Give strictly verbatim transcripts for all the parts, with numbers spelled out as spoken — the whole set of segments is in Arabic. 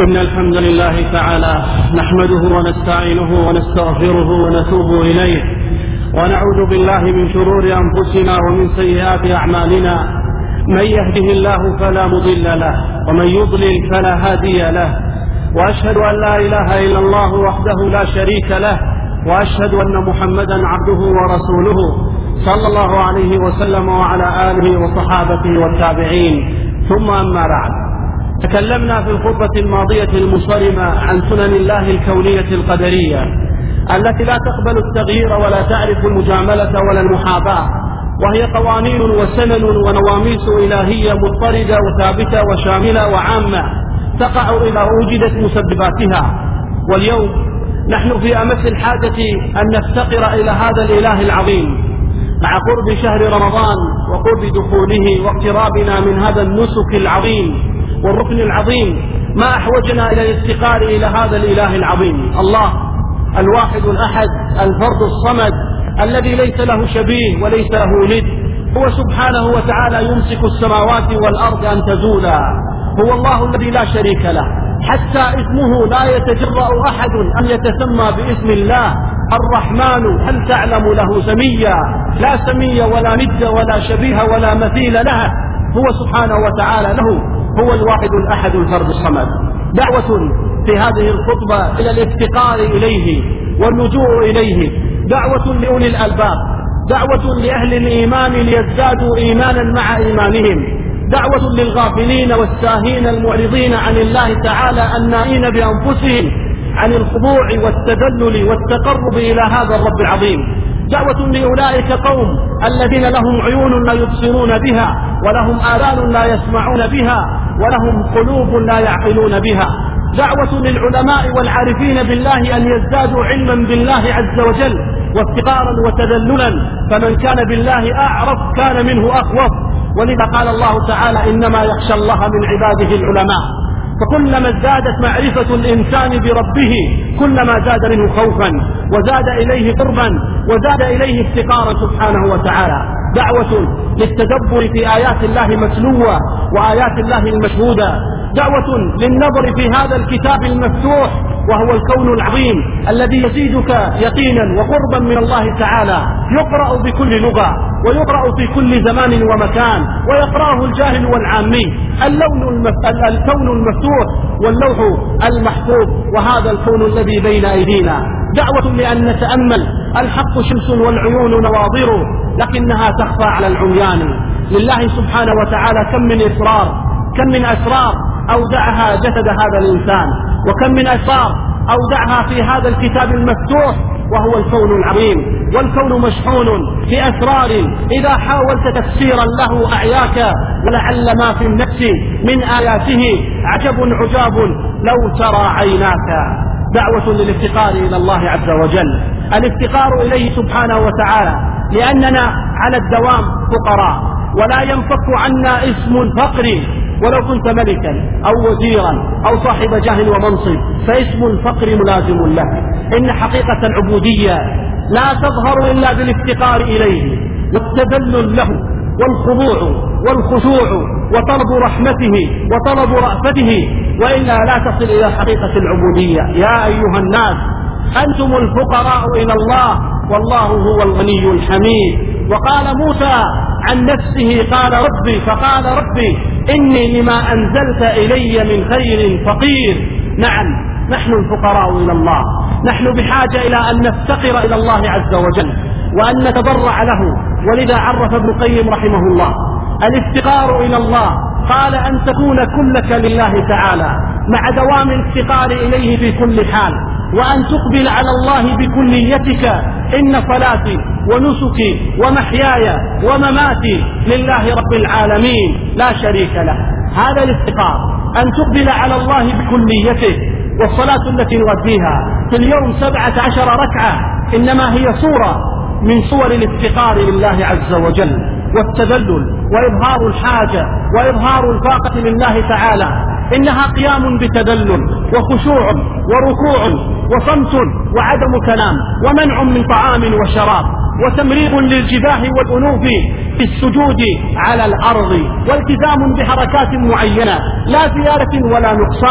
إن الحمد لله تعالى نحمده ونستعينه ونستغفره ونتوب إليه، ونعوذ بالله من شرور أنفسنا ومن سيئات أعمالنا. من يهده الله فلا مضل له، ومن يضلل فلا هادي له، وأشهد أن لا إله إلا الله وحده لا شريك له، وأشهد أن محمدا عبده ورسوله صلى الله عليه وسلم وعلى آله وصحابته والتابعين. ثم أما بعد، تكلمنا في الخطبة الماضية المنصرمة عن سنن الله الكونية القدرية التي لا تقبل التغيير ولا تعرف المجاملة ولا المحاباة، وهي قوانين وسنن ونواميس إلهية مضطردة وثابتة وشاملة وعامة تقع إذا وجدت مسبباتها. واليوم نحن في أمس الحاجة أن نفتقر إلى هذا الإله العظيم مع قرب شهر رمضان وقرب دخوله واقترابنا من هذا النسك العظيم والركن العظيم. ما أحوجنا إلى الافتقار إلى هذا الإله العظيم، الله الواحد الأحد الفرد الصمد الذي ليس له شبيه وليس له ند. هو سبحانه وتعالى يمسك السماوات والأرض أن تزولا. هو الله الذي لا شريك له، حتى اسمه لا يتجرأ أحد أن يتسمى باسم الله الرحمن. هل تعلم له سميا؟ لا سمي ولا ند ولا شبيه ولا مثيل له. هو سبحانه وتعالى له هو الواحد الأحد الفرد الصمد. دعوة في هذه الخطبة إلى الافتقار إليه واللجوء إليه، دعوة لأولي الألباب، دعوة لأهل الإيمان ليزدادوا إيمانا مع إيمانهم، دعوة للغافلين والساهين المعرضين عن الله تعالى النائين بأنفسهم عن الخضوع والتذلل والتقرب إلى هذا الرب العظيم، دعوة لأولئك قوم الذين لهم عيون لا يبصرون بها، ولهم آذان لا يسمعون بها، ولهم قلوب لا يعقلون بها، دعوة للعلماء والعارفين بالله أن يزدادوا علما بالله عز وجل وافتقارا وتذللا، فمن كان بالله أعرف كان منه أخوف. ولذا قال الله تعالى: إنما يخشى الله من عباده العلماء. فكلما ازدادت معرفة الإنسان بربه كلما زاد منه خوفا وزاد إليه قربا وزاد إليه افتقارا سبحانه وتعالى. دعوة للتدبر في آيات الله المتلوة وآيات الله المشهودة، دعوة للنظر في هذا الكتاب المفتوح وهو الكون العظيم الذي يزيدك يقينا وقربا من الله تعالى، يقرأ بكل لغة ويقرأ في كل زمان ومكان ويقرأه الجاهل والعامي. اللون المف... الكون المفتوح واللوح المحفوظ، وهذا الكون الذي بين أيدينا. دعوة لأن نتأمل الحق شمس والعيون نواظر لكنها تخفى على العميان. لله سبحانه وتعالى كم من إسرار، كم من أسرار أودعها جسد هذا الإنسان، وكم من أسرار أودعها في هذا الكتاب المفتوح وهو الكون العظيم. والكون مشحون بأسرار إذا حاولت تفسيرا له أعياك، ولعل ما في النفس من آياته عجب عجاب لو ترى عيناك. دعوة للافتقار إلى الله عز وجل، الافتقار إليه سبحانه وتعالى، لأننا على الدوام فقراء ولا ينفك عنا اسم الفقر. ولو كنت ملكا أو وزيرا أو صاحب جاه ومنصب فاسم الفقر ملازم له. إن حقيقة العبودية لا تظهر إلا بالافتقار إليه والتذلل له والخضوع والخشوع وطلب رحمته وطلب رأفته، وإلا لا تصل إلى حقيقة العبودية. يا أيها الناس أنتم الفقراء إلى الله والله هو الغني الحميد. وقال موسى عن نفسه قال ربي فقال ربي إني لما أنزلت إلي من خير فقير. نعم، نحن الفقراء إلى الله، نحن بحاجة إلى أن نفتقر إلى الله عز وجل وأن نتضرع له. ولذا عرف ابن القيم رحمه الله الافتقار إلى الله، قال أن تكون كلك لله تعالى مع دوام الافتقار إليه في كل حال، وأن تقبل على الله بكليتك. إن صلاتي ونسكي ومحياي ومماتي لله رب العالمين لا شريك له. هذا الافتقار، أن تقبل على الله بكليته. والصلاة التي نؤديها في اليوم سبعة عشر ركعة إنما هي صورة من صور الافتقار لله عز وجل والتذلل وإظهار الحاجة وإظهار الفاقة لله تعالى. إنها قيام بتذلل وخشوع وركوع وصمت وعدم كلام ومنع من طعام وشراب وتمريض للجباه والأنوف في السجود على الأرض، والتزام بحركات معينة لا زيادة ولا نقصان.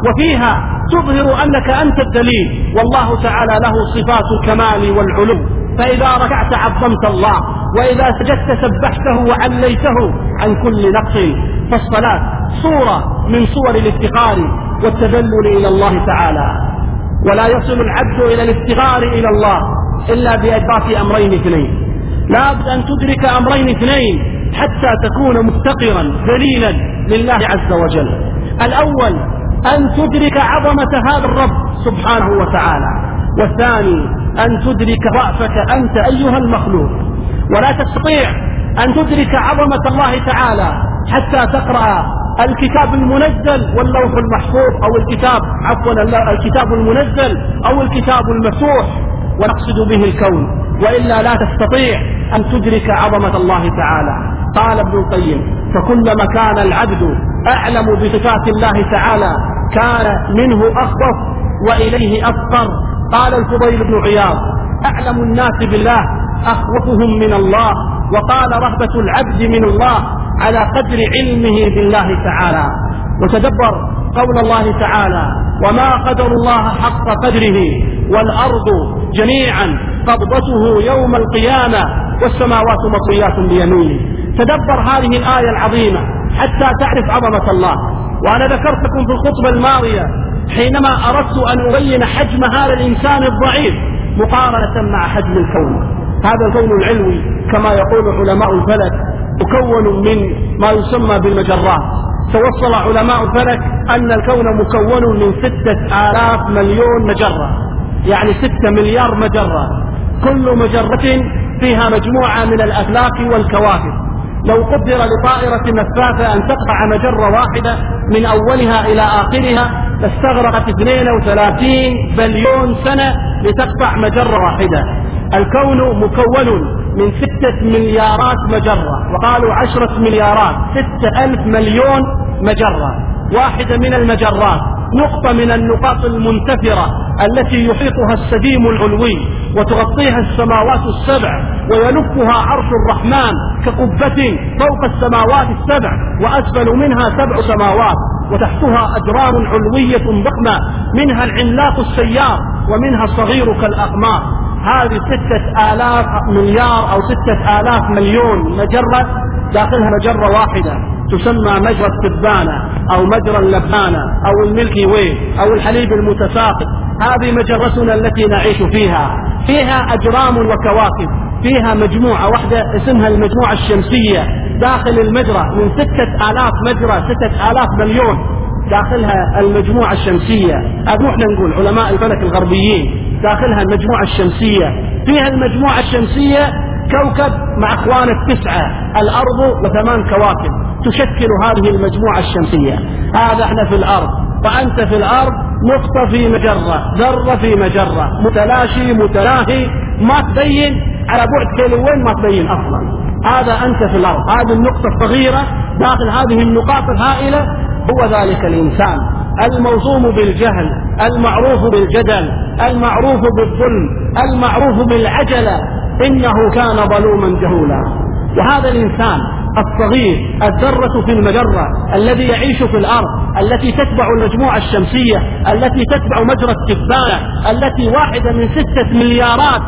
وفيها تظهر أنك أنت الدليل، والله تعالى له صفات الكمال والعلو. فإذا ركعت عظمت الله، وإذا سجدت سبحته وعليته عن كل نقص. فالصلاة صورة من صور الافتقار والتذلل إلى الله تعالى، ولا يصل العبد إلى الافتقار إلى الله إلا بإدراك أمرين اثنين. لا بد أن تدرك أمرين اثنين حتى تكون مفتقرا ذليلا لله عز وجل. الأول أن تدرك عظمة هذا الرب سبحانه وتعالى، والثاني أن تدرك ضعفك أنت أيها المخلوق. ولا تستطيع أن تدرك عظمة الله تعالى حتى تقرأ الكتاب المنزل واللوح المحفوظ، أو الكتاب عفوا الكتاب المنزل أو الكتاب المفتوح، ونقصد به الكون، وإلا لا تستطيع أن تدرك عظمة الله تعالى. قال ابن القيم: فكلما كان العبد أعلم بصفات الله تعالى كان منه أخوف وإليه أفقر. قال الفضيل بن عياض: أعلم الناس بالله أخوفهم من الله. وقال: رهبة العبد من الله على قدر علمه بالله تعالى. وتدبر قول الله تعالى: وما قدر الله حق قدره والأرض جميعا قبضته يوم القيامة والسماوات مطويات بيمينه. تدبر هذه الآية العظيمة حتى تعرف عظمة الله. وأنا ذكرت لكم في الخطبة الماضية حينما أردت أن أبين حجم هذا الإنسان الضعيف مقارنة مع حجم الكون. هذا الكون العلوي كما يقول علماء الفلك مكون من ما يسمى بالمجرات. توصل علماء الفلك أن الكون مكون من ستة آلاف مليون مجرة، يعني ستة مليار مجرة، كل مجرة فيها مجموعة من الأفلاك والكواكب. لو قدر لطائرة نفاثة أن تقطع مجرة واحدة من أولها إلى آخرها لاستغرقت اثنين وثلاثين بليون سنة لتقطع مجرة واحدة. الكون مكون من ستة مليارات مجرة، وقالوا عشرة مليارات، ستة ألف مليون مجرة. واحدة من المجرات نقطة من النقاط المنتثرة التي يحيطها السديم العلوي وتغطيها السماوات السبع ويلفها عرش الرحمن كقبة فوق السماوات السبع، وأسفل منها سبع سماوات، وتحتها أجرام علوية ضخمة، منها العملاق السيار ومنها الصغير كالأقمار. هذه ستة آلاف مليار أو ستة آلاف مليون مجرة، داخلها مجرة واحدة تسمى مجرى التبانة أو مجرى اللبانة أو الميلكي واي أو الحليب المتساقط. هذه مجرتنا التي نعيش فيها، فيها أجرام وكواكب، فيها مجموعة واحدة اسمها المجموعة الشمسية داخل المجرى من ستة آلاف مجرى، ستة آلاف مليون داخلها المجموعة الشمسية. هذا نحن نقول علماء الفلك الغربيين داخلها المجموعة الشمسية. فيها المجموعة الشمسية كوكب مع اخوان التسعة، الأرض وثمان كواكب تشكل هذه المجموعة الشمسية. هذا احنا في الأرض، وأنت في الأرض نقطة في مجرة، ذرة في مجرة، متلاشي متلاهي، ما تبين على بعد كيلوين، ما تبين أصلا. هذا أنت في الأرض، هذه النقطة الصغيرة داخل هذه النقاط الهائلة. هو ذلك الإنسان الموصوم بالجهل، المعروف بالجدل، المعروف بالظلم، المعروف بالعجلة، إنه كان ظلوما جهولا. وهذا الإنسان الصغير الذرة في المجرة الذي يعيش في الأرض، التي تتبع المجموعة الشمسية، التي تتبع مجرى التبانة، التي واحدة من ستة مليارات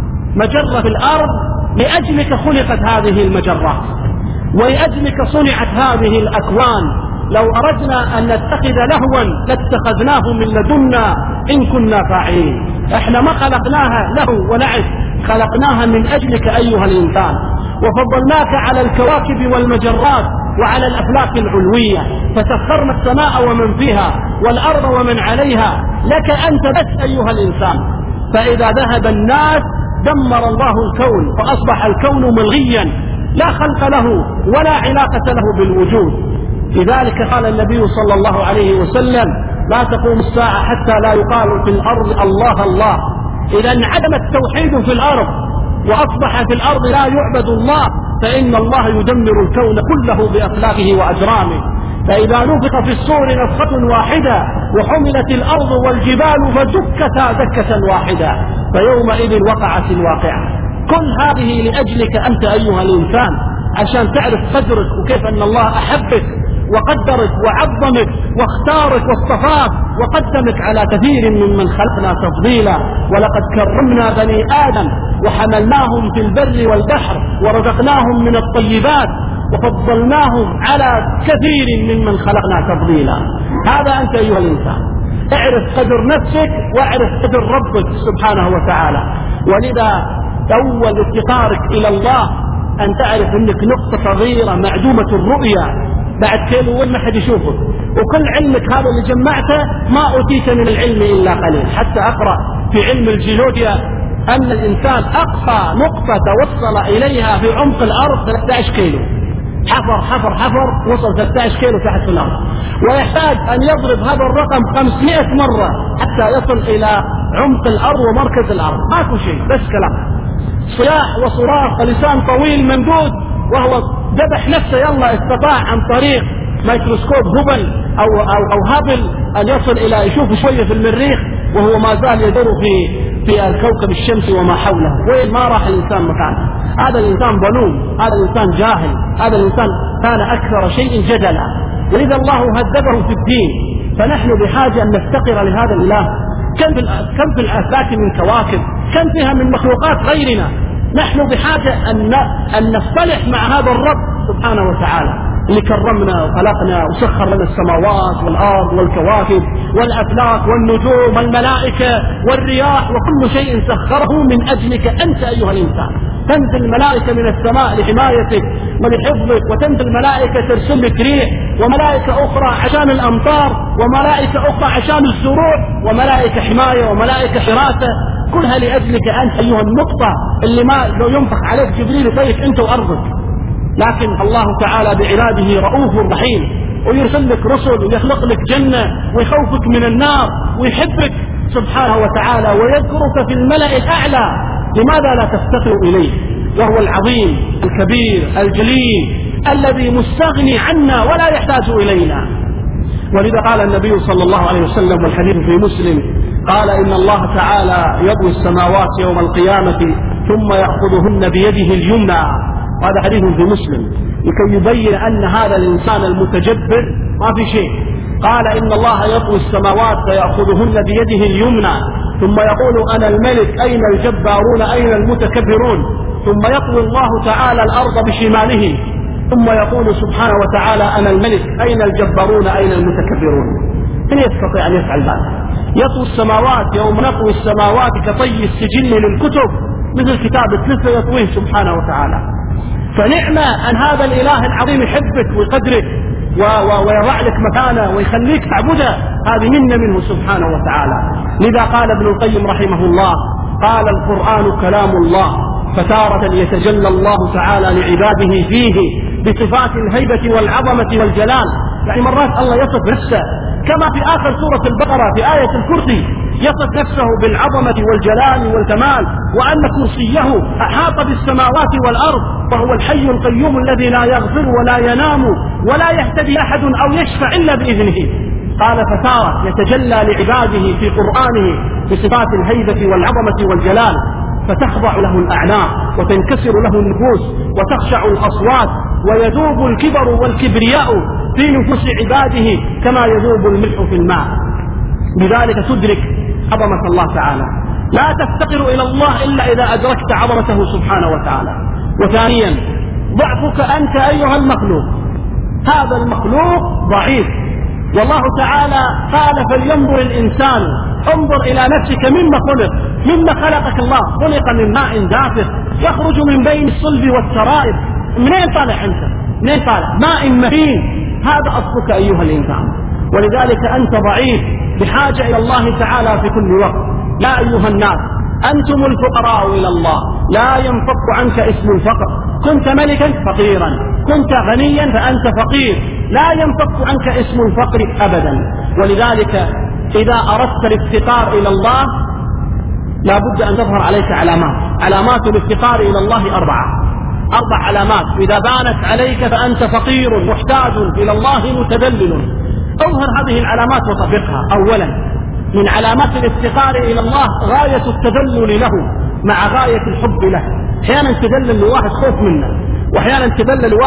مجرة في الأرض، لأجلك خلقت هذه المجرات، ولأجلك صنعت هذه الأكوان. لو أردنا أن نتخذ لهوا لاتخذناه من لدنا إن كنا فاعلين. احنا ما خلقناها له ولعب، خلقناها من أجلك أيها الإنسان، وفضلناك على الكواكب والمجرات وعلى الأفلاك العلوية، فسخرنا السماء ومن فيها والأرض ومن عليها لك أنت بس أيها الإنسان. فإذا ذهب الناس دمر الله الكون، فأصبح الكون ملغيا لا خلق له ولا علاقة له بالوجود. لذلك قال النبي صلى الله عليه وسلم: لا تقوم الساعة حتى لا يقال في الأرض الله الله. إذا انعدم التوحيد في الأرض وأصبح في الأرض لا يعبد الله، فإن الله يدمر الكون كله بأفلاكه وأجرامه. فإذا نفخ في الصور نفخة واحدة وحملت الأرض والجبال فدكتا دكة واحدة فيومئذ وقعت الواقعة. كل هذه لأجلك أنت أيها الإنسان، عشان تعرف قدرك وكيف أن الله أحبك وقدرك وعظمك واختارك واصطفاك وقدمك على كثير ممن خلقنا تفضيلا. ولقد كرمنا بني آدم وحملناهم في البر والبحر ورزقناهم من الطيبات وفضلناهم على كثير ممن خلقنا تفضيلا. هذا أنت أيها الإنسان، اعرف قدر نفسك واعرف قدر ربك سبحانه وتعالى. ولذا أول افتقارك إلى الله أن تعرف أنك نقطة صغيرة معدومة الرؤية بعد كيلو وين ما حد يشوفك، وكل علمك هذا اللي جمعته ما أوتيت من العلم إلا قليل. حتى أقرأ في علم الجيولوجيا أن الإنسان أقصى نقطة توصل إليها في عمق الأرض ثلاثة عشر كيلو، حفر حفر حفر وصل ثلاثة عشر كيلو تحت الأرض، ويحتاج أن يضرب هذا الرقم خمسمائة مرة حتى يصل إلى عمق الأرض ومركز الأرض. ماكو شيء، بس كلام صياح وصراخ لسان طويل ممدود، وهو ذبح نفسه. يلا استطاع عن طريق ميكروسكوب هوبل أو, أو, أو هابل أن يصل إلى يشوف شوية في المريخ، وهو ما زال يدور في في الكوكب الشمسي وما حوله. وين ما راح الإنسان مكانه. هذا الإنسان ظلوم، هذا الإنسان جاهل، هذا الإنسان كان أكثر شيء جدلا. ولذا الله هذبه في الدين. فنحن بحاجة أن نفتقر لهذا الإله. كم في كم في الآفاق من كواكب، كم فيها من مخلوقات غيرنا. نحن بحاجة أن أن نصطلح مع هذا الرب سبحانه وتعالى اللي كرمنا وخلقنا وسخر لنا السماوات والأرض والكواكب والأفلاك والنجوم والملائكة والرياح وكل شيء سخره من أجلك أنت أيها الإنسان. تنزل الملائكة من السماء لحمايتك ولحفظك، وتنزل الملائكة ترسل لك ريح، وملائكة أخرى عشان الأمطار، وملائكة أخرى عشان الزروع، وملائكة حماية وملائكة حراسة، كلها لأجلك أنت أيها النقطة اللي ما لو ينفخ عليك جبريل يطيك أنت وأرضك. لكن الله تعالى بعباده رؤوف رحيم، ويرسل لك رسل ويخلق لك جنة ويخوفك من النار ويحبك سبحانه وتعالى ويذكرك في الملأ الأعلى. لماذا لا تفتقر إليه وهو العظيم الكبير الجليل الذي مستغني عنا ولا يحتاج إلينا؟ ولذا قال النبي صلى الله عليه وسلم والحديث في مسلم قال إن الله تعالى يطوي السماوات يوم القيامة ثم يأخذهن بيده اليمنى. هذا حديث في مسلم لكي يبين أن هذا الإنسان المتجبر ما في شيء. قال إن الله يطوي السماوات فيأخذهن بيده اليمنى ثم يقول أنا الملك أين الجبارون أين المتكبرون، ثم يطوي الله تعالى الأرض بشماله ثم يقول سبحانه وتعالى أنا الملك أين الجبارون أين المتكبرون. من يستطيع أن يفعل ذلك؟ يطوي السماوات يوم نطوي السماوات كطي السجل للكتب، مثل كتاب الثلث يطويه سبحانه وتعالى. فنعمة أن هذا الإله العظيم يحبك ويقدرك ويضع لك مكانه ويخليك تعبده، هذه منة منه سبحانه وتعالى. لذا قال ابن القيم رحمه الله قال القرآن كلام الله، فتارة يتجلى الله تعالى لعباده فيه بصفات الهيبة والعظمة والجلال. يعني مرات الله يصف نفسه كما في آخر سورة البقرة في آية الكرسي يصف نفسه بالعظمة والجلال والكمال، وأن كرسيه أحاط بالسماوات والأرض، وهو الحي القيوم الذي لا يغفر ولا ينام ولا يهتدي أحد أو يشفع إلا بإذنه. قال فتارة يتجلى لعباده في قرآنه بصفات الهيبة والعظمة والجلال، فتخضع له الأعناق وتنكسر له النفوس وتخشع الأصوات ويذوب الكبر والكبرياء في نفوس عباده كما يذوب الملح في الماء. بذلك تدرك عظمة الله تعالى. لا تفتقر إلى الله إلا إذا أدركت عظمته سبحانه وتعالى. وثانيا ضعفك أنت أيها المخلوق، هذا المخلوق ضعيف، والله تعالى قال فلينظر الإنسان انظر إلى نفسك مما خلق. مما خلقك الله؟ خلق من ماء دافق يخرج من بين الصلب والترائب. منين طالع أنت؟ منين طالع؟ ماء مهين. هذا أصلك أيها الإنسان. ولذلك أنت ضعيف بحاجة إلى الله تعالى في كل وقت. لا أيها الناس أنتم الفقراء إلى الله، لا ينفك عنك اسم الفقر. كنت ملكا فقيرا، كنت غنيا فأنت فقير، لا ينفك عنك اسم الفقر أبدا. ولذلك إذا أردت الافتقار إلى الله لا بد أن تظهر عليك علامات. علامات الافتقار إلى الله أربعة أربع علامات إذا بانت عليك فأنت فقير محتاج إلى الله متذلل. أظهر هذه العلامات وطبقها. أولا من علامات الافتقار إلى الله غاية التذلل له مع غاية الحب له. أحيانا تذلل لواحد خوف منه، وأحيانا تذلل لواحد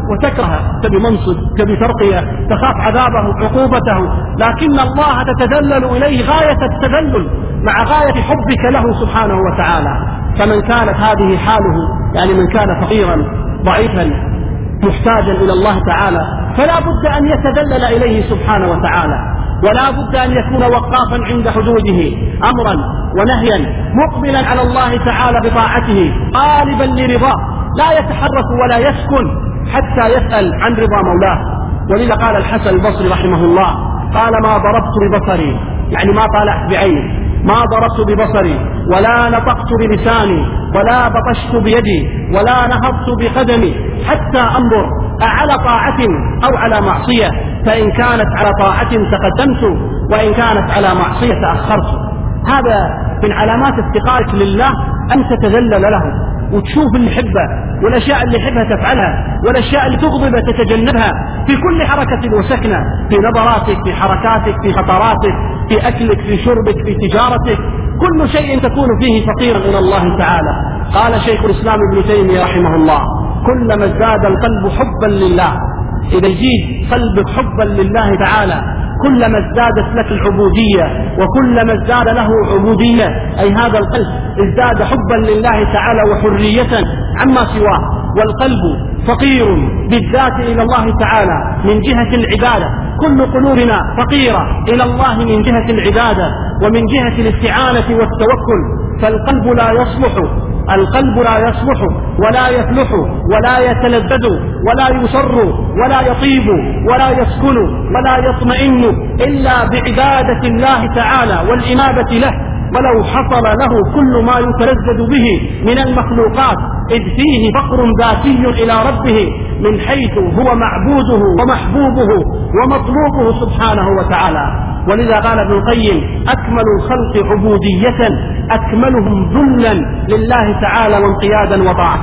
وتكره، تبي منصب، تبي ترقية، تخاف عذابه عقوبته، لكن الله تتذلل إليه غاية التذلل مع غاية حبك له سبحانه وتعالى. فمن كانت هذه حاله، يعني من كان فقيرا ضعيفا محتاجا إلى الله تعالى، فلا بد أن يتذلل إليه سبحانه وتعالى، ولا بد أن يكون وقافا عند حدوده أمرا ونهيا، مقبلا على الله تعالى بطاعته، طالبا لرضاه، لا يتحرك ولا يسكن حتى يسأل عن رضا مولاه. ولذا قال الحسن البصري رحمه الله، قال: ما ضربت ببصري، يعني ما طالعت بعيني، ما ضربت ببصري، ولا نطقت بلساني، ولا بطشت بيدي، ولا نهضت بقدمي، حتى أنظر أعلى طاعة أو على معصية، فإن كانت على طاعة تقدمت، وإن كانت على معصية تأخرت. هذا من علامات افتقارك لله، أن تتذلل له وتشوف اللي يحبه، والأشياء اللي يحبها تفعلها، والأشياء اللي تغضبه تتجنبها في كل حركة وسكنة، في نظراتك، في حركاتك، في خطراتك، في أكلك، في شربك، في تجارتك، كل شيء تكون فيه فقيرا إلى الله تعالى. قال شيخ الإسلام ابن تيمية رحمه الله: كلما ازداد القلب حبا لله، إذا يزيد قلبك حبا لله تعالى، كلما ازدادت لك العبودية، وكلما ازداد له عبودية، أي هذا القلب ازداد حبا لله تعالى وحرية عما سواه. والقلب فقير بالذات إلى الله تعالى من جهة العبادة، كل قلوبنا فقيرة إلى الله من جهة العبادة ومن جهة الاستعانة والتوكل. فالقلب لا يصلح القلب لا يصلح ولا يفلح ولا يتلذذ ولا يسر ولا يطيب ولا يسكن ولا يطمئن إلا بعبادة الله تعالى والإنابة له. ولو حصل له كل ما يتلذذ به من المخلوقات، إذ فيه فقر ذاتي إلى ربه من حيث هو معبوده ومحبوبه ومطلوبه سبحانه وتعالى. ولذا قال ابن القيم: أكمل الخلق عبودية أكملهم ذلا لله تعالى وانقيادا وطاعة.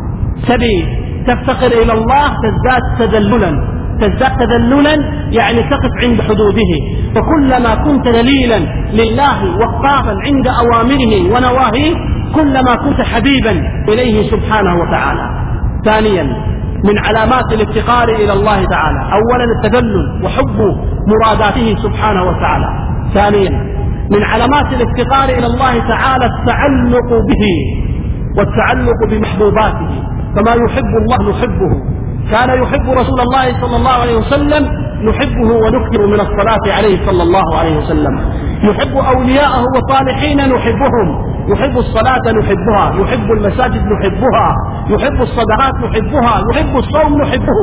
تبي تفتقر إلى الله تزداد تذللا، تزداد تذللا يعني تقف عند حدوده، فكلما كنت ذليلا لله وقافا عند أوامره ونواهيه، كلما كنت حبيبا إليه سبحانه وتعالى. ثانيا من علامات الافتقار إلى الله تعالى، أولا التذلل وحب مراداته سبحانه وتعالى. ثانيا من علامات الافتقار إلى الله تعالى التعلق به والتعلق بمحبوباته، فما يحب الله نحبه. كان يحب رسول الله صلى الله عليه وسلم نحبه ونكثر من الصلاة عليه صلى الله عليه وسلم. يحب أولياءه وصالحين نحبهم، يحب الصلاة نحبها، يحب المساجد نحبها، يحب الصدقات نحبها، يحب الصوم نحبه.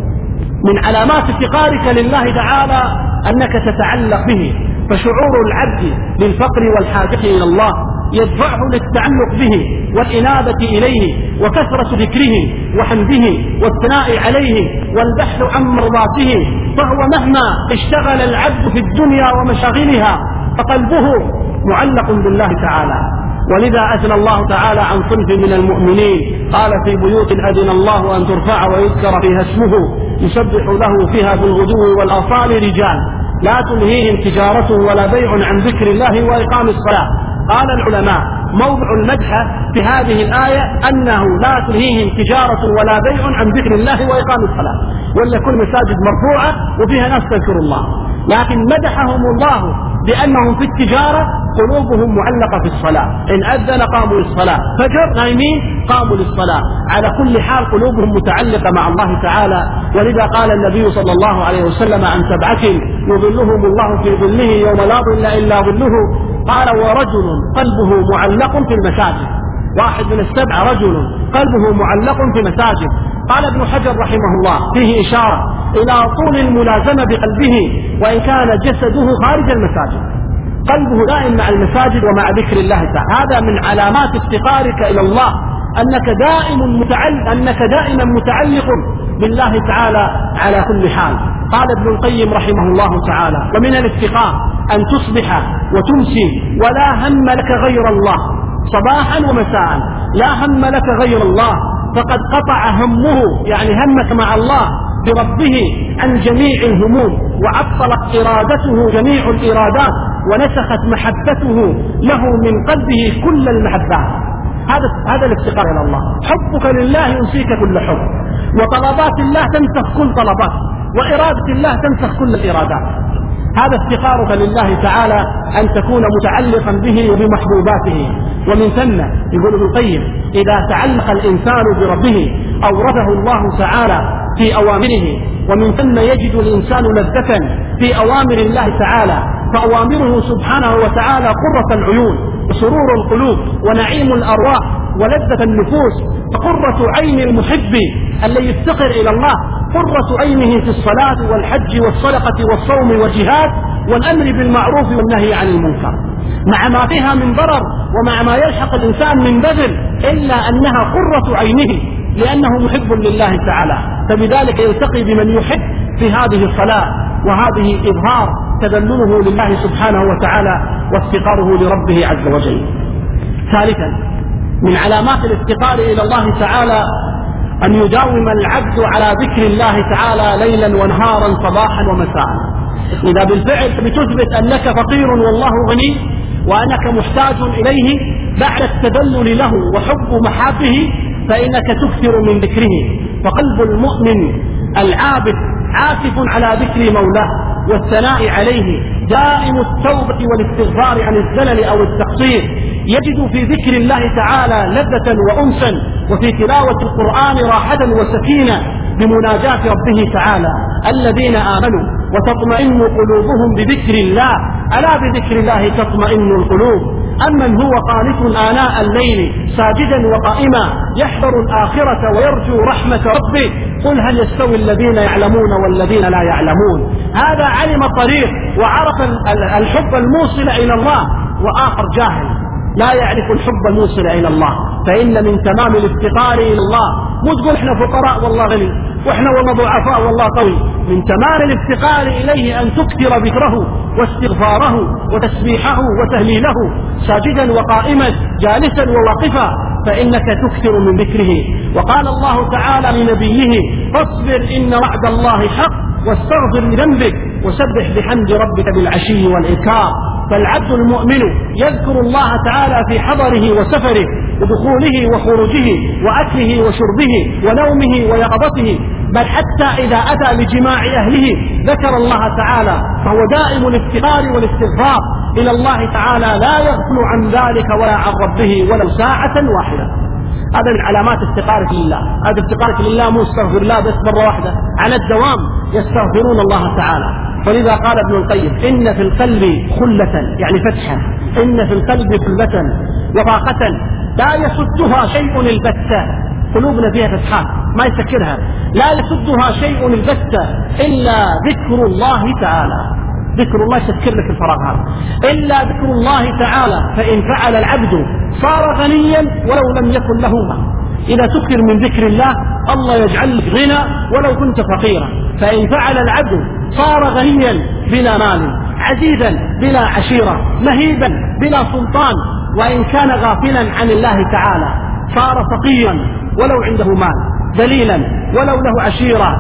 من علامات افتقارك لله تعالى أنك تتعلق به، فشعور العبد بالفقر والحاجة إلى الله يدفعه للتعلق به والإنابة إليه وكثرة ذكره وحمده والثناء عليه والبحث عن مرضاته. فهو مهما اشتغل العبد في الدنيا ومشاغلها فقلبه معلق بالله تعالى. ولذا أثنى الله تعالى عن صنف من المؤمنين، قال: في بيوت أذن الله أن ترفع ويذكر فيها اسمه يسبح له فيها بالغدو والآصال رجال لا تلهيهم تجارة ولا بيع عن ذكر الله وإقام الصلاة. قال العلماء: موضع المدح في هذه الآية أنه لا تلهيهم تجارة ولا بيع عن ذكر الله وإقام الصلاة، ولا كل مساجد مرفوعة وفيها ناس تذكر الله، لكن مدحهم الله بأنهم في التجارة قلوبهم معلقة في الصلاة، إن أذن قاموا للصلاة، فجر نايمين قاموا للصلاة، على كل حال قلوبهم متعلقة مع الله تعالى. ولذا قال النبي صلى الله عليه وسلم عن سبعة يظلهم الله في ظله يوم لا ظل إلا ظله، قال: ورجل قلبه معلق في المساجد. واحد من السبعة رجل قلبه معلق في مساجد. قال ابن حجر رحمه الله فيه إشارة إلى طول الملازمة بقلبه وإن كان جسده خارج المساجد، قلبه دائم مع المساجد ومع ذكر الله تعالى. هذا من علامات افتقارك إلى الله، أنك دائم متعلق أنك دائما متعلق بالله تعالى على كل حال. قال ابن القيم رحمه الله تعالى: ومن الافتقار أن تصبح وتمسي ولا هم لك غير الله، صباحا ومساء لا هم لك غير الله، فقد قطع همه يعني همك مع الله بربه عن جميع الهموم، وعطلت إرادته جميع الإرادات، ونسخت محبته له من قلبه كل المحبات. هذا هذا الافتقار إلى الله. حبك لله ينسيك كل حب، وطلبات الله تنسخ كل طلبات، وإرادة الله تنسخ كل الإرادات. هذا افتقارك لله تعالى أن تكون متعلقا به وبمحبوباته. ومن ثم يقول ابن القيم: إذا تعلق الإنسان بربه أورده الله تعالى في أوامره، ومن ثم يجد الإنسان لذة في أوامر الله تعالى، فأوامره سبحانه وتعالى قرة العيون وسرور القلوب ونعيم الأرواح ولذة النفوس. فقرة عين المحب الذي يفتقر إلى الله قرة عينه في الصلاة والحج والصدقة والصوم والجهاد والأمر بالمعروف والنهي عن المنكر، مع ما فيها من ضرر ومع ما يلحق الإنسان من بذل، إلا أنها قرة عينه لأنه محب لله تعالى، فبذلك يلتقي بمن يحب في هذه الصلاة، وهذه إظهار تذلله لله سبحانه وتعالى وافتقاره لربه عز وجل. ثالثا من علامات الافتقار إلى الله تعالى أن يداوم العبد على ذكر الله تعالى ليلا ونهارا صباحا ومساء. إذا بالفعل بتثبت أنك فقير والله غني وأنك محتاج إليه بعد التذلل له وحب محابه، فإنك تكثر من ذكره. فقلب المؤمن العابد عاكف على ذكر مولاه والثناء عليه، دائم التوبة والاستغفار عن الزلل أو التقصير، يجد في ذكر الله تعالى لذة وأنسا، وفي تلاوة القرآن راحة وسكينة بمناجاة ربه تعالى. الذين آمنوا وتطمئن قلوبهم بذكر الله، ألا بذكر الله تطمئن القلوب. أمن هو قانت آناء الليل ساجدا وقائما يحذر الآخرة ويرجو رحمة ربه، قل هل يستوي الذين يعلمون والذين لا يعلمون. هذا علم الطريق وعرف الحب الموصل إلى الله، وآخر جاهل لا يعرف الحب الموصل إلى الله. فإن من تمام الافتقار إلى الله، مو تقول احنا فقراء والله غني واحنا والله ضعفاء والله قوي، من تمام الافتقار إليه أن تكثر ذكره واستغفاره وتسبيحه وتهليله ساجدا وقائما جالسا وواقفا، فإنك تكثر من ذكره. وقال الله تعالى لنبيه: فاصبر إن وعد الله حق واستغفر لذنبك وسبح بحمد ربك بالعشي والإبكار. فالعبد المؤمن يذكر الله تعالى في حضره وسفره ودخوله وخروجه وأكله وشربه ونومه ويقظته، بل حتى إذا أتى لجماع أهله ذكر الله تعالى، فهو دائم الافتقار والاستغفار إلى الله تعالى، لا يغفل عن ذلك ولا عن ربه ولو ساعة واحدة. هذا من علامات افتقارك لله. هذا افتقارك لله مو استغفر الله بس مرة واحدة، على الدوام يستغفرون الله تعالى. فلذا قال ابن القيم: إن في القلب خلة، يعني فتحة، إن في القلب خلة وفاقة لا يسدها شيء البتة. قلوبنا فيها فتحات ما يسكرها، لا يسدها شيء البتة إلا ذكر الله تعالى. ذكر الله يسكر لك الفراغ هذا، إلا ذكر الله تعالى. فإن فعل العبد صار غنيا ولو لم يكن له مال. إذا تكثر من ذكر الله الله يجعل لك غنى ولو كنت فقيرا. فإن فعل العبد صار غنيا بلا مال، عزيزا بلا عشيرة، مهيبا بلا سلطان. وإن كان غافلا عن الله تعالى صار فقيرا ولو عنده مال، ذليلا ولو له عشيرة،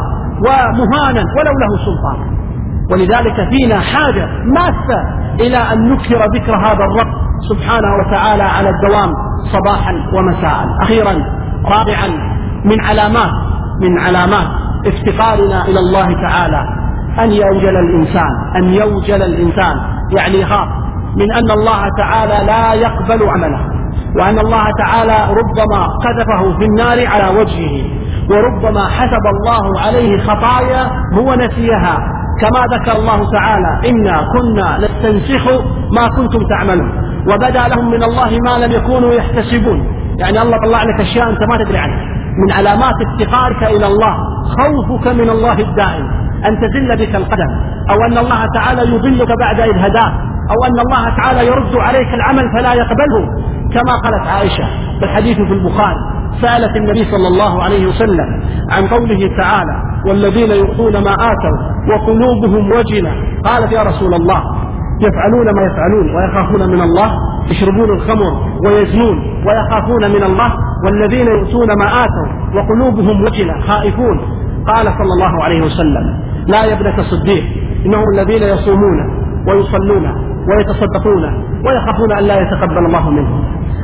ومهانا ولو له سلطان. ولذلك فينا حاجة ماسة إلى أن نكثر ذكر هذا الرب سبحانه وتعالى على الدوام صباحا ومساء. أخيرا رابعا من علامات من علامات افتقارنا إلى الله تعالى أن يوجل الإنسان أن يوجل الإنسان يعني يخاف من أن الله تعالى لا يقبل عمله، وأن الله تعالى ربما قذفه في النار على وجهه، وربما حسب الله عليه خطايا هو نسيها، كما ذكر الله تعالى: إنا كنا نستنسخ ما كنتم تعملون وبدا لهم من الله ما لم يكونوا يحتسبون. يعني الله طلع لك أشياء أنت ما تدري عنها. من علامات افتقارك إلى الله خوفك من الله الدائم، أن تزل بك القدم، أو أن الله تعالى يضلك بعد إذ هداك، أو أن الله تعالى يرد عليك العمل فلا يقبله، كما قالت عائشة بالحديث في البخاري: سألت النبي صلى الله عليه وسلم عن قوله تعالى: والذين يؤتون ما آتوا وقلوبهم وجلة، قالت: يا رسول الله، يفعلون ما يفعلون ويخافون من الله، يشربون الخمر ويزنون ويخافون من الله، والذين يؤتون ما آتوا وقلوبهم وجلة خائفون. قال صلى الله عليه وسلم: لا يا ابنة الصديق، إنهم الذين يصومون ويصلون ويتصدقون ويخافون أن لا يتقبل الله منهم.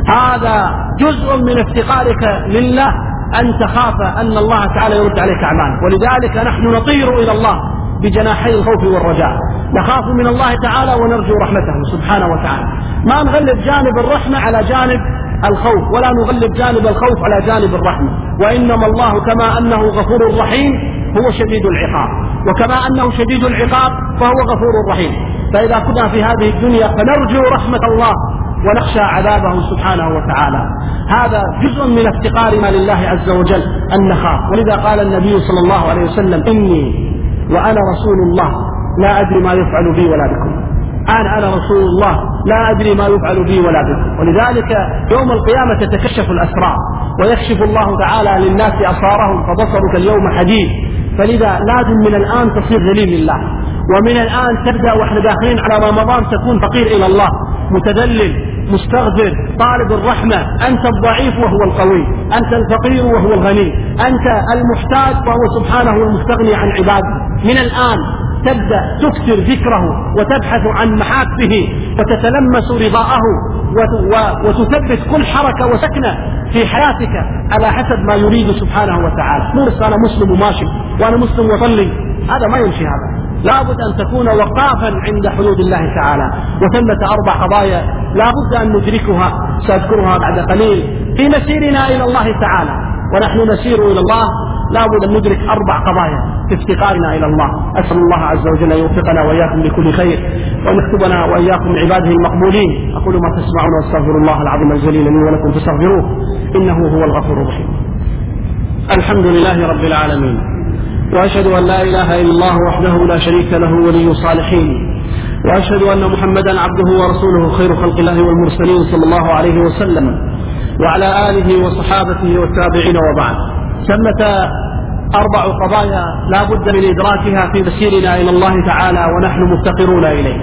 هذا جزء من افتقارك لله أن تخاف أن الله تعالى يرد عليك أعمالك. ولذلك نحن نطير إلى الله بجناحي الخوف والرجاء، نخاف من الله تعالى ونرجو رحمته سبحانه وتعالى. ما نغلب جانب الرحمة على جانب الخوف، ولا نغلب جانب الخوف على جانب الرحمة. وإنما الله كما أنه غفور رحيم هو شديد العقاب، وكما أنه شديد العقاب فهو غفور رحيم. فإذا كنا في هذه الدنيا فنرجو رحمة الله ونخشى عذابه سبحانه وتعالى. هذا جزء من افتقارنا لله عز وجل أن نخاف. ولذا قال النبي صلى الله عليه وسلم: إني وأنا رسول الله لا أدري ما يفعل بي ولا بكم. أنا أنا رسول الله لا أدري ما يفعل بي ولا بكم. ولذلك يوم القيامة تتكشف الأسرار ويكشف الله تعالى للناس أبصارهم فبصرك اليوم حديد. فلذا لازم من الآن تصير ذليل لله، ومن الآن تبدأ وإحنا داخلين على رمضان تكون فقير إلى الله، متذلل مستغفر طالب الرحمة. أنت الضعيف وهو القوي، أنت الفقير وهو الغني، أنت المحتاج وهو سبحانه المستغني عن عباده. من الآن تبدأ تكثر ذكره وتبحث عن محاسنه وتتلمس رضاءه وتثبت كل حركة وسكنة في حياتك على حسب ما يريد سبحانه وتعالى. مو بس أنا مسلم وماشي وأنا مسلم وصلي، هذا ما يمشي. هذا لابد أن تكون وقافا عند حدود الله تعالى. وثمة أربع قضايا لابد أن ندركها، سأذكرها بعد قليل في مسيرنا إلى الله تعالى. ونحن نسير إلى الله لابد أن ندرك أربع قضايا في افتقارنا إلى الله. أسأل الله عز وجل أن يوفقنا وإياكم لكل خير، وأن يكتبنا وإياكم عباده المقبولين. أقول ما تسمعون واستغفر الله العظيم الجليل لي ولكم فاستغفروه إنه هو الغفور الرحيم. الحمد لله رب العالمين، وأشهد أن لا إله إلا الله وحده لا شريك له ولي الصالحين، وأشهد أن محمدا عبده ورسوله خير خلق الله والمرسلين صلى الله عليه وسلم وعلى آله وصحابته والتابعين. وبعد، ثمة أربع قضايا لا بد من إدراكها في مسيرنا إلى الله تعالى ونحن مفتقرون إليه.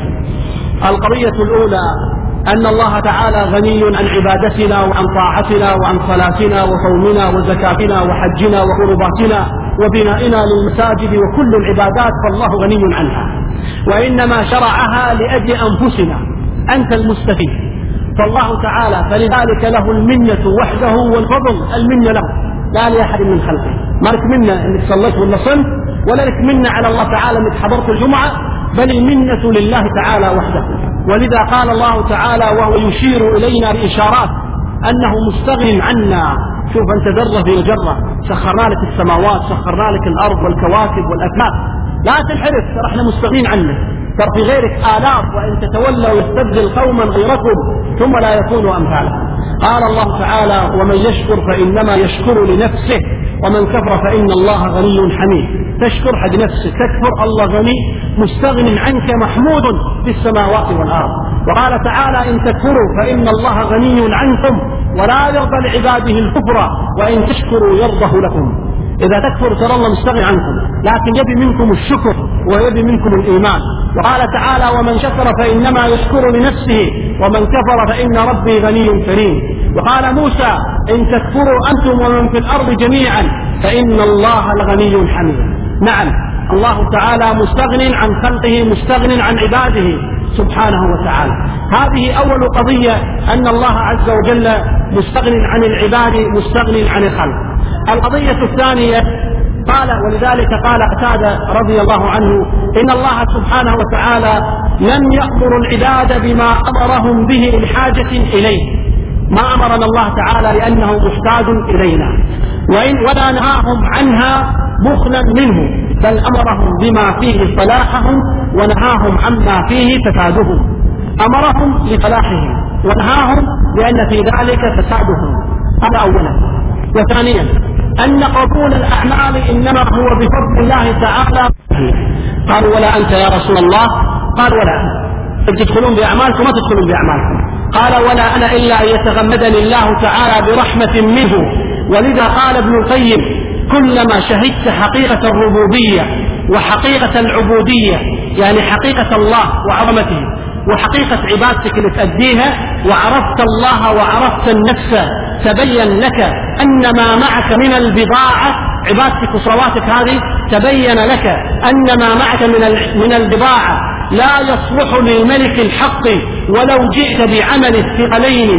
القضية الأولى أن الله تعالى غني عن عبادتنا وعن طاعتنا وعن صلاتنا وصومنا وزكاتنا وحجنا وقرباتنا وبنائنا للمساجد وكل العبادات، فالله غني عنها، وإنما شرعها لأجل أنفسنا. أنت المستفيد، فالله تعالى فلذلك له المنة وحده والفضل. المنة له لا لأحد من خلقه. ما لك منة انك صليت ولا صمت، ولا لك منة على الله تعالى انك حضرت الجمعة، بل المنة لله تعالى وحده. ولذا قال الله تعالى وهو يشير إلينا بإشارات أنه مستغن عنا. شوف أنت ذرة في الجرة، سخرنا لك السماوات، سخرنا لك الأرض والكواكب والأفلاك، لا تنحرف، ترى احنا مستغنين عنك. ترى في غيرك آلاف، وإن تتولوا يستبدل قوما غيركم ثم لا يكونوا أمثالكم. قال الله تعالى ومن يشكر فإنما يشكر لنفسه ومن كفر فإن الله غني حميد. تشكر حق نفسك، تكفر الله غني مستغن عنك محمود في السماوات والأرض. وقال تعالى إن تكفروا فإن الله غني عنكم ولا يرضى لعباده الكفر وإن تشكروا يرضه لكم. إذا تكفر ترى الله مستغني عنكم، لكن يبي منكم الشكر ويبي منكم الإيمان. وقال تعالى ومن شكر فإنما يشكر لنفسه ومن كفر فإن ربي غني كريم. وقال موسى إن تكفروا أنتم ومن في الأرض جميعا فإن الله الغني الحميد. نعم، الله تعالى مستغن عن خلقه، مستغن عن عباده سبحانه وتعالى. هذه أول قضية، أن الله عز وجل مستغن عن العباد، مستغن عن الخلق. القضية الثانية قال، ولذلك قال قتادة رضي الله عنه إن الله سبحانه وتعالى لم يأمر العباد بما أمرهم به لحاجة إليه. ما أمرنا الله تعالى لأنه محتاج إلينا، وإن ولا نهاهم عنها بخلا منه، بل أمرهم بما فيه صلاحهم ونهاهم عما فيه فسادهم. أمرهم لصلاحهم ونهاهم لأن في ذلك فسادهم. هذا أولا. وثانيا أن قبول الأعمال إنما هو بفضل الله تعالى. قالوا ولا أنت يا رسول الله؟ قال ولا أنت، تدخلون بأعمالكم ما تدخلون بأعمالكم. قال ولا أنا إلا أن يتغمدني الله تعالى برحمة منه. ولذا قال ابن القيم كلما شهدت حقيقة الربوبية وحقيقة العبودية، يعني حقيقة الله وعظمته وحقيقة عبادتك اللي تأديها، وعرفت الله وعرفت النفس، تبين لك أن ما معك من البضاعة، عبادتك وصلواتك هذه تبين لك أن ما معك من من البضاعة لا يصلح للملك الحق ولو جئت بعمل الثقلين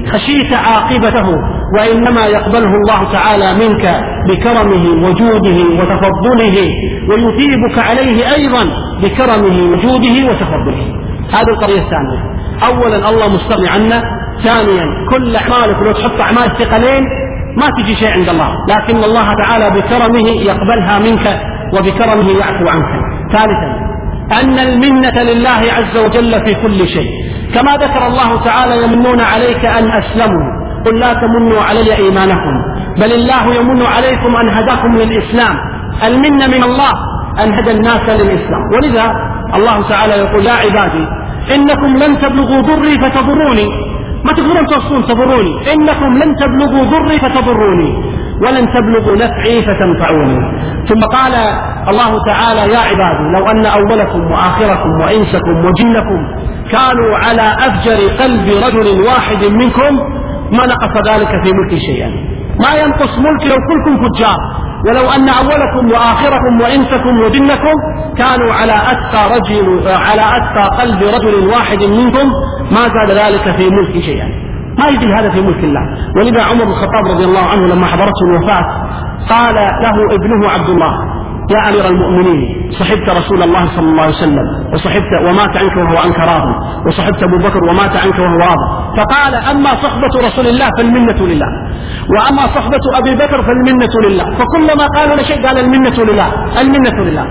خشيت عاقبته، وإنما يقبله الله تعالى منك بكرمه وجوده وتفضله، ويثيبك عليه أيضا بكرمه وجوده وتفضله. هذه القضية الثانية. أولا الله مستغني عنا. ثانيا كل أعمالك لو تحط أعمال الثقلين ما تجي شيء عند الله، لكن الله تعالى بكرمه يقبلها منك وبكرمه يعفو عنك. ثالثا أن المنة لله عز وجل في كل شيء، كما ذكر الله تعالى يمنون عليك أن أسلموا، قل لا تمنوا علي إيمانكم بل الله يمن عليكم أن هداكم للإسلام. المنة من الله أن هدى الناس للإسلام. ولذا الله تعالى يقول يا عبادي إنكم لن تبلغوا ضري فتضروني، ما تقدرون توصلون تضروني، إنكم لن تبلغوا ضري فتضروني ولن تبلغوا نفعي فتنفعوني. ثم قال الله تعالى يا عبادي لو أن أولكم وآخركم وإنسكم وجنكم كانوا على أفجر قلب رجل واحد منكم ما نقص ذلك في ملك شيئا. ما ينقص ملك لو كلكم فجار، ولو أن أولكم وآخركم وإنسكم وجنكم كانوا على أتقى رجل على أتقى قلب رجل واحد منكم ما زاد ذلك في ملك شيئا. ما يجي هذا في ملك الله. ولذا عمر بن الخطاب رضي الله عنه لما حضرته الوفاة قال له ابنه عبد الله يا أمير المؤمنين صحبت رسول الله صلى الله عليه وسلم وصحبت ومات عنك وهو عنك راض، وصحبت أبو بكر ومات عنك وهو راض، فقال أما صحبة رسول الله فالمنة لله، وأما صحبة أبي بكر فالمنة لله. فكلما قالوا لشيء قال المنة لله المنة لله.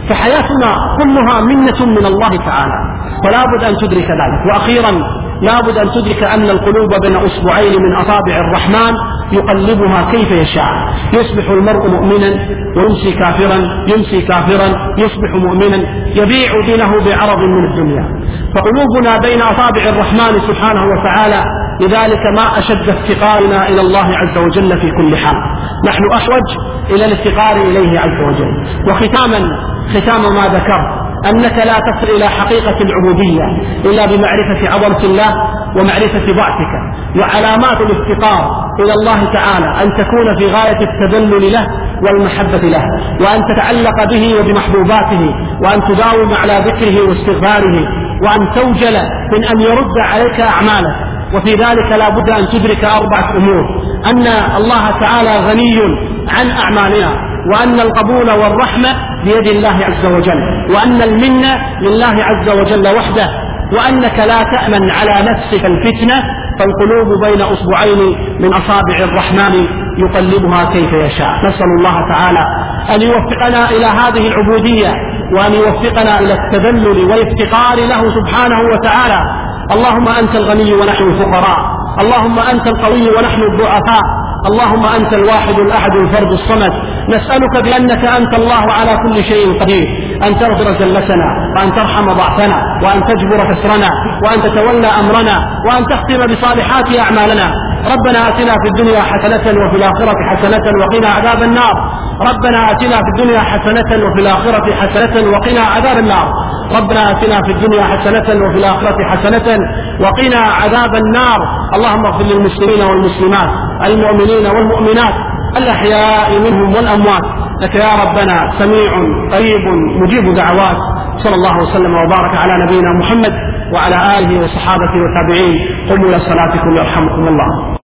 فحياتنا كلها منة من الله تعالى، فلا بد أن تدرك ذلك. وأخيرا لا بد أن تدرك أن القلوب بين أصبعين من أصابع الرحمن يقلبها كيف يشاء. يصبح المرء مؤمنا ويمسي كافرا، يمسي كافرا يصبح مؤمنا، يبيع دينه بعرض من الدنيا. فقلوبنا بين أصابع الرحمن سبحانه وتعالى، لذلك ما أشد افتقارنا إلى الله عز وجل في كل حال. نحن أحوج إلى الافتقار إليه عز وجل. وختاما ختام ما ذكرت أنك لا تصل إلى حقيقة العبودية إلا بمعرفة عظمة الله ومعرفة ضعفك. وعلامات الافتقار إلى الله تعالى أن تكون في غاية التذلل له والمحبة له، وأن تتعلق به وبمحبوباته، وأن تداوم على ذكره واستغفاره، وأن توجل من أن يرد عليك أعمالك. وفي ذلك لا بد أن تدرك أربعة أمور: أن الله تعالى غني عن أعمالنا، وأن القبول والرحمة بيد الله عز وجل، وأن المنة لله عز وجل وحده، وأنك لا تأمن على نفسك الفتنة، فالقلوب بين أصبعين من أصابع الرحمن يقلبها كيف يشاء. نسأل الله تعالى أن يوفقنا إلى هذه العبودية، وأن يوفقنا إلى التذلل والافتقار له سبحانه وتعالى. اللهم أنت الغني ونحن الفقراء، اللهم أنت القوي ونحن الضعفاء، اللهم أنت الواحد الأحد الفرد الصمد. نسألك بأنك أنت الله على كل شيء قدير أن تغفر زلتنا، وأن ترحم ضعفنا، وأن تجبر كسرنا، وأن تتولى أمرنا، وأن تختم بصالحات أعمالنا. ربنا آتنا في الدنيا حسنة وفي الآخرة حسنة وقنا عذاب النار. ربنا آتنا في الدنيا حسنة وفي الآخرة حسنة وقنا عذاب النار. ربنا آتنا في الدنيا حسنة وفي الآخرة حسنة وقنا عذاب النار. اللهم اغفر للمسلمين والمسلمات، المؤمنين والمؤمنات، الأحياء منهم والأموات، لك يا ربنا سميع قريب مجيب دعوات. صلى الله وسلم وبارك على نبينا محمد وعلى آله وصحابته والتابعين. قوموا إلى صلاتكم يرحمكم الله.